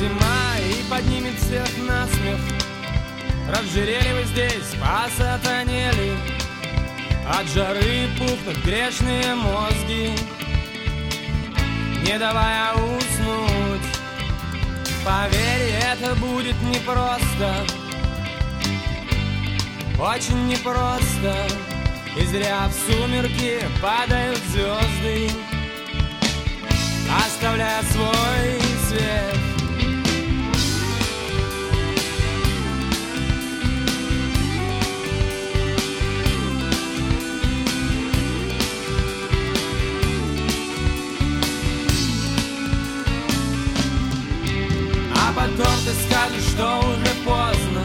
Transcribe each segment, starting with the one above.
зима и поднимет всех на смех. Разжирели вы здесь, посатанели, от жары пухнут грешные мозги, не давая уснуть. Поверь, это будет непросто, очень непросто. И зря в сумерки падают звезды, оставляя свой свет. А потом ты скажешь, что уже поздно,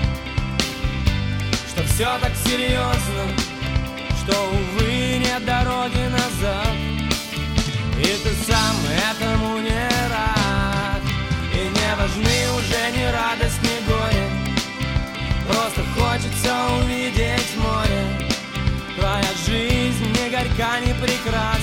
что все так серьезно, что, увы, нет дороги назад. И ты сам этому не рад, и не важны уже ни радость, ни горе. Просто хочется увидеть море. Твоя жизнь не горька, не прекрасна,